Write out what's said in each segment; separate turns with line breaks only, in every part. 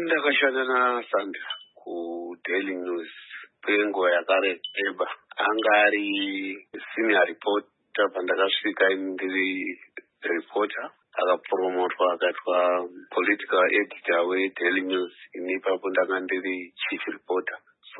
ndakashanda naSandra kuDaily News kwenguva yakareba. Anga ari senior reporter pandakasvika ndiri reporter, akapromotwa akaitwa political editor weDaily News. Ipapo ndanga ndiri chief reporter.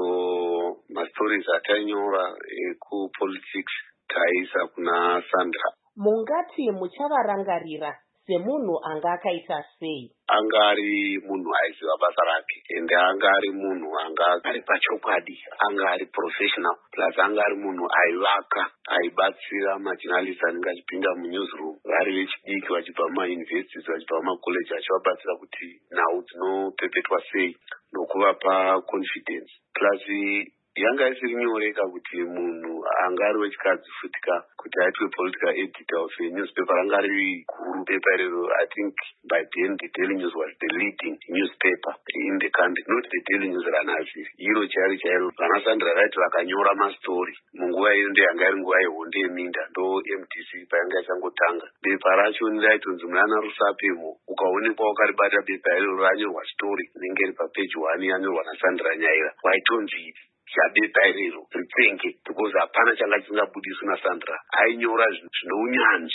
So mastories atanyora ekupolitics taisa kuna Sandra.
Mungati muchavarangarira semunhu anga akaita sei?
Anga ari munhu aiziva basa rake, ende anga ari munhu anga ari pachokwadi, anga ari professional, plus anga ari munhu aivaka, aibatsira majournalists anenge achipinda munewsroom vari vechidiki vachibva mumauniversities vachibva mumacollege achivabatsira kuti nhau dzinopepetwa sei nokuvapa confidence. Plus yanga isiri nyoreka kuti munhu anga ari wechikadzi futika kuti aitwe political editor of a newspaper ranga riri guru paper irero. I think by then the Daily News was the leading newspaper in the country, not the Daily News ranhasi. Iro chairo vanasandra raiti vakanyora mastori munguva iyo ndeyanga iri nguva yehonde yeminda, ndo MDC payanga ichangotanga. Bepa racho raitonzi Munana Rusapemo. Ukaonekwa wakaribata bepa irero ranyorwa stori inenge iri papage 1 yanyorwa naSandra Nyaira, waitonzi chabepa irero ritsenge, because hapana changa chisingabudiswi naSandra. Ainyora zvinounyanzvi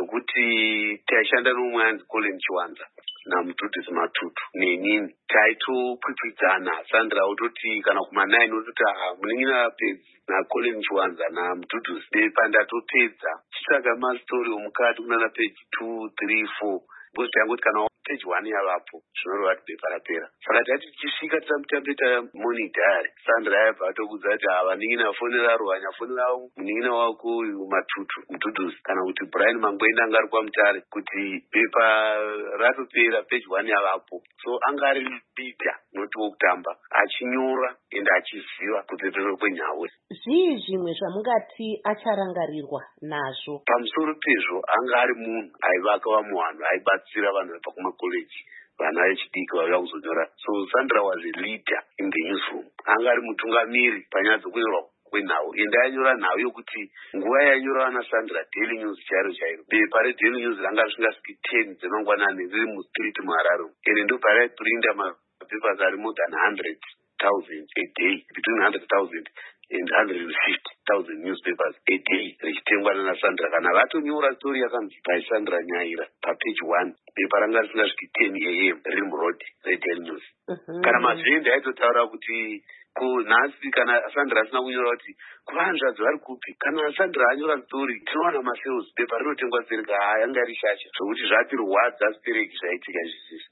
zvokuti taishanda nomwe anzi Colin Chiwanza naMututisi Matutu nenini taitokwikwidzana. Sandra utoti kana kuma9 utoti muningina pedzi naColin Chiwanza naMututisi bepa ndatopedza chitsvaga mastori omukati kunana page 2, 3, 4 because tangoti kana page 1 yavapo zvinoreva kuti bepa rapera. Saka tati tichisvika tambeta morning diary, Sandra yaibva atokudza kuti vaningina fonera Ruhanya, fonera muningina wako uyu Mututisi kana kuti Brian Mangwenda anga ari kwaMutare kuti bepa ratopera page 1 yavapo. So anga ari leader noti wokutamba achinyora ende achiziva kupepetwa kwenyau.
Zvii zvimwe zvamungati acharangarirwa nazvo?
Pamusoro pezvo anga ari munhu aivaka vamwe vanhu, aibatsira vanhu vabva kumakoleji, vana vechidiki vauya kuzonyora. So Sandra was a leader in the newsroom. Anga ari mutungamiri panyaya dzokunyorwa kwenhau, ende ainyora nhau yokuti nguva yainyora naSandra Daily News chairo bepa reDaily News ranga risvingasviki 10 dzemangwanani riri mustreet muHarare, ende ndo paraiprinda mapapers ari more than 100,000 a day, between 100,000 and 150,000 newspapers a day richitengwa naSandra. Kana vatonyora story yakanzi by Sandra Nyaira papage 1, bepa ranga risingasviki 10 AM riri muroad reDaily News. Kana mazvende aitotaura kuti nhasi kana Sandra asina kunyora kuti kuvanzvadzi vari kupi, kana Sandra anyora story tinowana masales, bepa rinotengwa sereka. Yanga iri shasha zvokuti zvatirwadza sitereki zvaitika izvizvi.